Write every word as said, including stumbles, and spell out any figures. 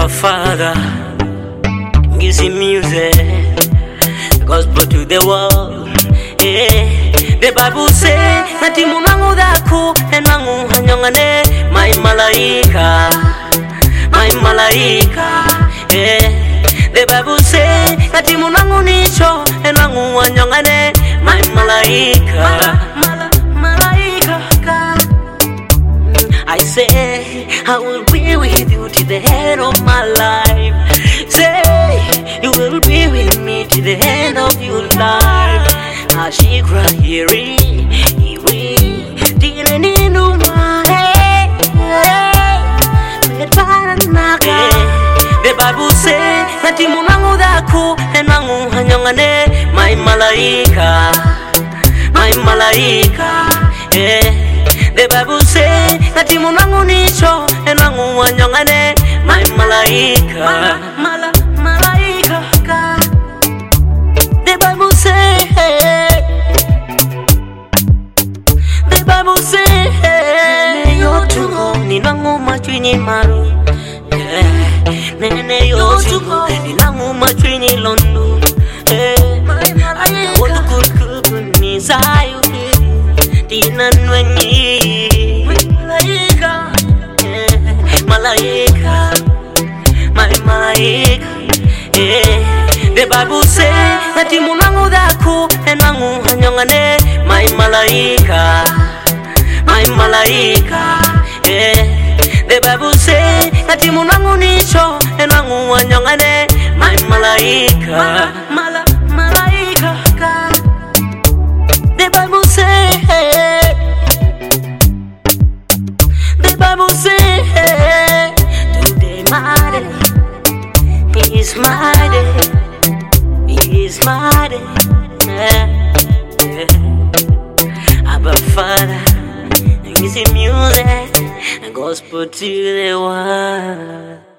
Abba Father, gives him music, gospel to the world. Yeah. The Bible say, Nati munangu daku, enangu hanyongane, my malaika, my malaika. Yeah. The Bible say, Nati munangu nisho, enangu hanyongane, my malaika, malaika. I say, I will be with you to the end of my life. Say, you will be with me to the end of your life. Ashikra hiri, hiri, dile ninu mahe, medbaranaka. The Bible say, Nati munangu daku, enangu hanyongane, my malaika, my malaika. Yeah. The Bible say, Nati munangu nisho, enangu hanyongane, my malaika, mala, malaika. The Bible say, the Bible say, yotu ni nangu machwini maru, nene yotu ni nangu machwini londu. Aya wadu kukubu ni zayu, tina nwenyi, malaika, malaika, my malaika. The Bible say, Nati munangu daku, enangu hanyongane, my malaika, my malaika. Yeah. The Bible say, Nati munangu nisho, enangu hanyongane, my malaika, mala, malaika. The Bible say, the Bible say, today my day, is my day. It's my day, yeah, yeah. Abba Father, gives him music, gospel to the world.